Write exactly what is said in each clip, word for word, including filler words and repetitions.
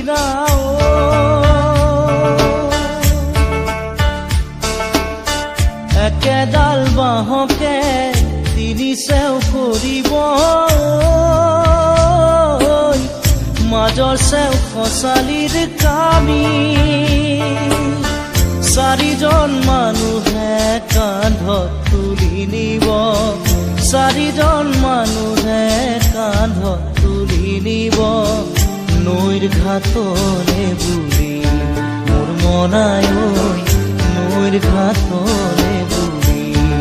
সিদিনা একেডাল বাঁহকে তিনি চেও কৰিব মাজৰ চেও খচালিৰ কামি চাৰিজন মানুহে কান্ধত তুলি নিব চাৰিজন মানুহে কান্ধত তুলি নিব নৈৰ ঘাটলে বুলি মোৰ মনাই নৈৰ ঘাটলে বুলি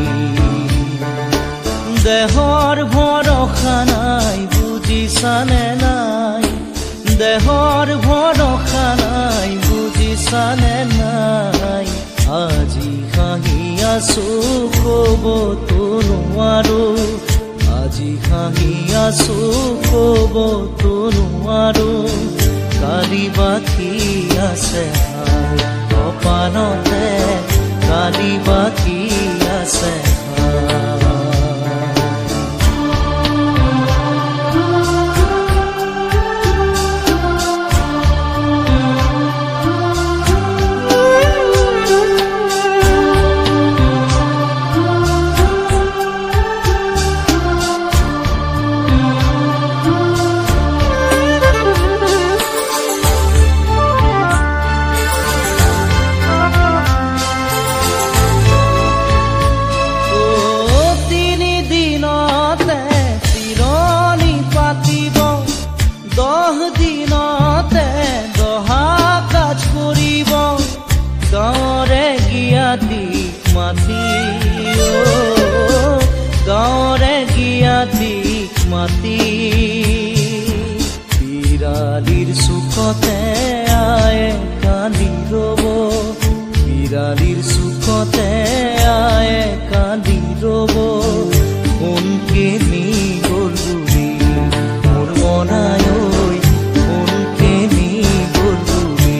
দেহৰ ভৰসা নাই বুজিছানে নাই দেহৰ ভৰসা নাই বুজিছানে নাই আজি হাঁহি আছো ক'বতো নোৱাৰো আজি হাঁহি আছো ক'বতো নোৱাৰো কালি বাকী আছে কপালতে কালি বাকী আছে গাঁৱৰে গিয়াতিক মাতি বিৰালিৰ চুকতে আয়ে কান্দি ৰব বিৰালিৰ চুকতে আয়ে কান্দি ৰব কোনকে নি গ'ল বুলি মোৰ মনাই কোনকে নি গ'ল বুলি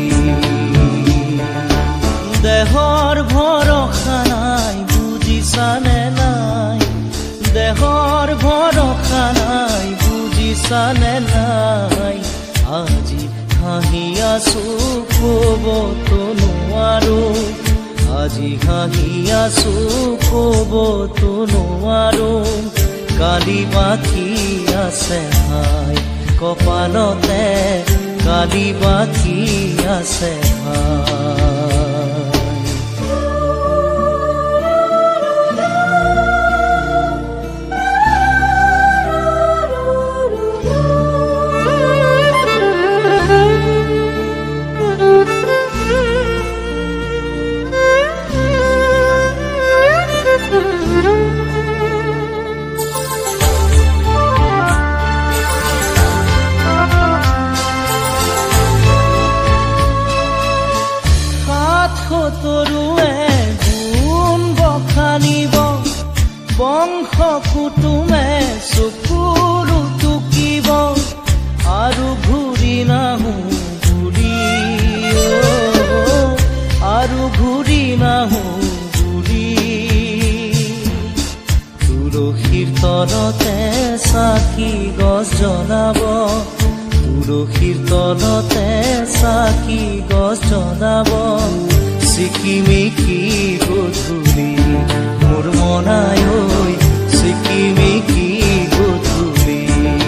দেহৰ ভৰসা নাই বুজিছানে নাই দেহৰ ভৰসা নাই বুজিছানে নাই আজি হাঁহি আছো ক'বতো নোৱাৰো আজি হাঁহি আছো ক'বতো নোৱাৰো কালি বাকী আছে হাই কপালতে কালি বাকী আছে হাই তৰুৱে গুণ বখানিব বংশ কুটুমে চকুৰু টুকিব আৰু ঘূৰি নাহো বুলি আৰু ঘূৰি নাহো বুলি তুলসীৰ তলতে চাকি গছ জ্বলাব তুলসীৰ তলতে চাকি গছ জ্বলাব চিকিমিকি গধূলি মোৰ মনাই চিকিমিকি গধূলি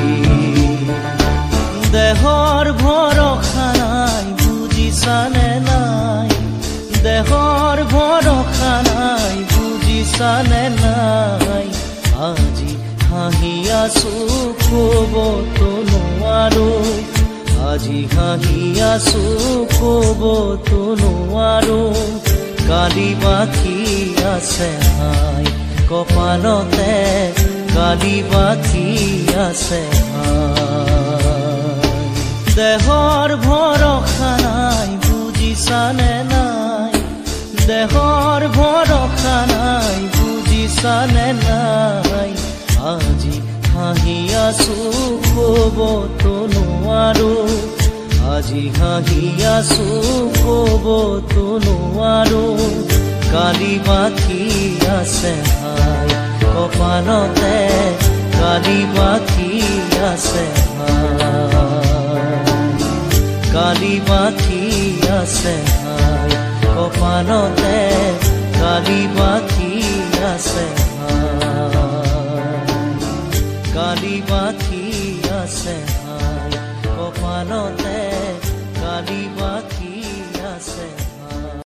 দেহৰ ভৰসা নাই বুজিছানে নাই দেহৰ ভৰসা নাই বুজিছানে নাই আজি হাঁহি আছো ক'বতো নোৱাৰো আজি হাঁহি আছো ক'বতো নোৱাৰো কালি বাকী আছে হাই কপালতে কালি বাকী আছে হাই দেহৰ ভৰসা নাই বুজিছানে নাই দেহৰ ভৰসা নাই বুজিছানে নাই আজি হাঁহি আছো ক'বতো নোৱাৰো আজি হাঁহি আছো ক'বতো নোৱাৰো কালি বাকী আছে হাই কপালতে কালি বাকী আছে হাই কালি বাকি আছে হাই কপালতে কালি বাকি আছে কালি বাকি আছে হাই কপালতে কালি বাকি